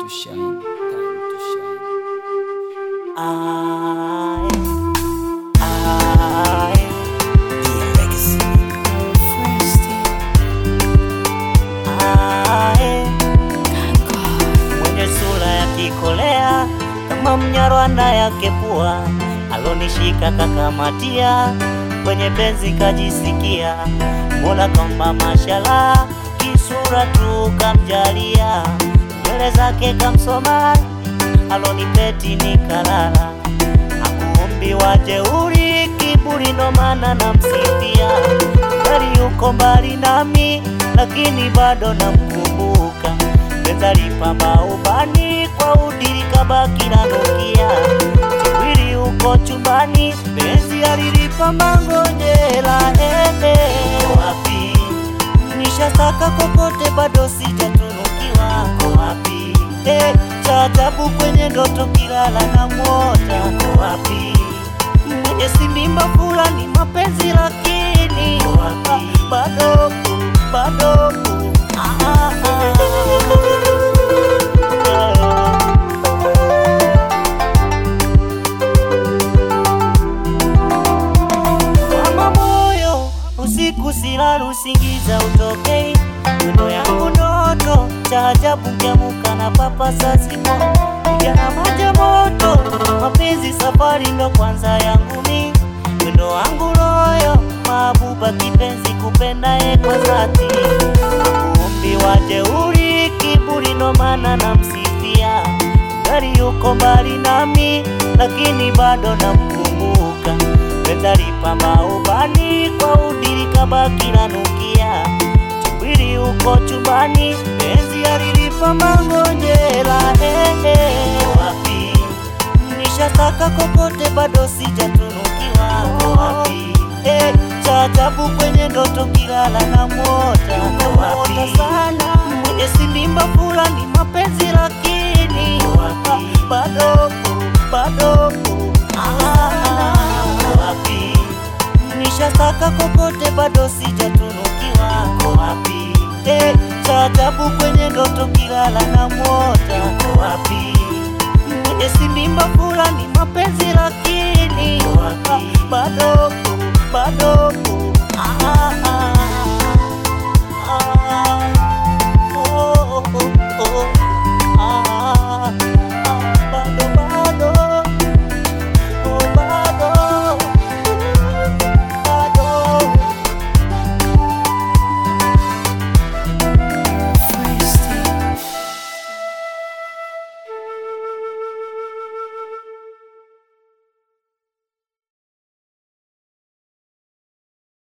shine. Time to shine. Be a legacy. Mwenye sura ya kikolea kama Mnyarwanda yake pua, alonishika kakamatia, kwenye penzi kajisikia, Mola kamba mashallah, kisura tu kamjalia, nywele zake kamsoma, alonipeti nikalala, akuumbi wajeuri, kiburi ndo maana namsifia, gari yuko mbali nami, lakini bado namkumbuka, penza lipamba ubani, kwa udiri kabaki nanukia, chiwili uko chumbani, penzi alilipamba ngojela, uko wapi? Nishasaka kokote bado sijatunukiwa, uko wapi? Cha ajabu kwenye ndoto kilala na mwota, uko wapi? Mwenye simimba fulani mapenzi lakini, uko wapi? Bado mama moyo, usiku silala usingiza utokei, mwendo yangu ndoto, cha ajabu nkiamuka na papa sasimo, ujana moja moto, mapenzi safari ndo kwanza yangu mi, mwendo wangu royo, mabuba kipenzi kupenda kwa dhati, akuumbi wajeuri, kiburi ndo maana namsifia, gari yuko mbali nami, lakini bado namkumbuka, penza lipamba ubani, kwa udiri kabaki nanukia, chiwili uko chumbani, penzi alilipamba ngojela, uko wapi? Nishasaka kokote bado sijatunukiwa, uko wapi? Cha ajabu kwenye ndoto kilala na mwota, uko wapi? Mwenye simimba fulani mapenzi lakini, uko wapi? Bado uko wapi? Nishasaka kokote bado sijatunukiwa, uko wapi? Cha ajabu kwenye ndoto kilala na mwota, uko wapi? Mwenye simimba fulani mapenzi lakini, uko wapi? Bado